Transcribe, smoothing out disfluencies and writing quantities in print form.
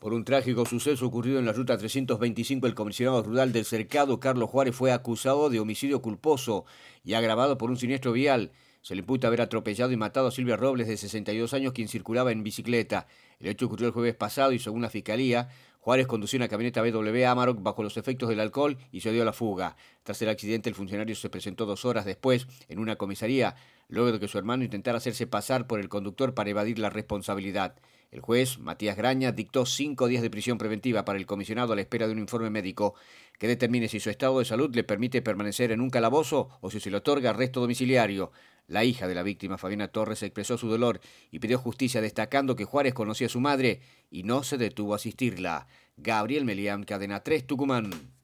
Por un trágico suceso ocurrido en la ruta 325, el comisionado rural del Cercado, Carlos Juárez, fue acusado de homicidio culposo y agravado por un siniestro vial. Se le imputa haber atropellado y matado a Silvia Robles, de 62 años, quien circulaba en bicicleta. El hecho ocurrió el jueves pasado y, según la Fiscalía, Juárez conducía una camioneta BMW Amarok bajo los efectos del alcohol y se dio a la fuga. Tras el accidente, el funcionario se presentó 2 horas después en una comisaría, luego de que su hermano intentara hacerse pasar por el conductor para evadir la responsabilidad. El juez, Matías Graña, dictó 5 días de prisión preventiva para el comisionado a la espera de un informe médico que determine si su estado de salud le permite permanecer en un calabozo o si se le otorga arresto domiciliario. La hija de la víctima, Fabiana Torres, expresó su dolor y pidió justicia, destacando que Juárez conocía a su madre y no se detuvo a asistirla. Gabriel Melián, Cadena 3, Tucumán.